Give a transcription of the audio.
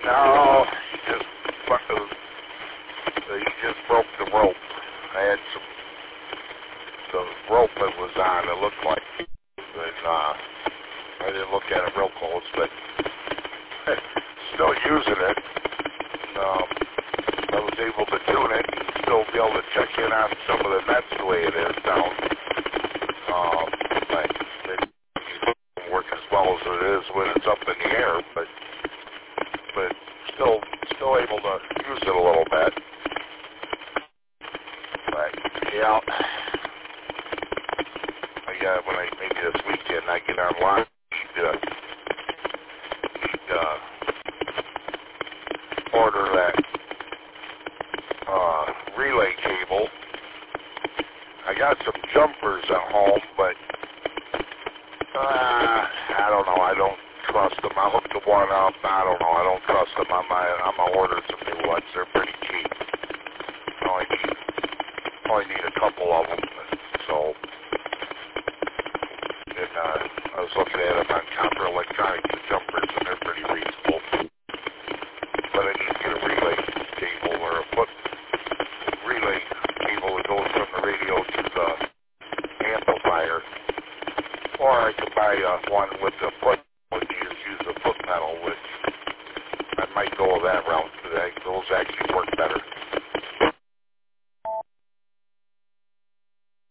No, he just broke the rope. I had the rope that was on, it looked like, and I didn't look at it real close, but still using it. I was able to tune it and still be able to check in on some of the nets the way it is down. But it doesn't work as well as it is when it's up in the air, but still able to use it a little bit. But yeah, maybe this weekend I get online. Order that relay cable. I got some jumpers at home, but I don't know. I don't trust them. I hooked the one up. I don't know. I don't trust them. I'm gonna order some new ones. They're pretty cheap. I only need a couple of them. So, and I was looking at them on Copper Electronics, the jumpers, and they're pretty reasonable. But I need to get a relay cable or a foot relay cable that goes from the radio to the amplifier. Or I could buy one with the foot, which use the foot pedal, which I might go that route today. Those actually work better.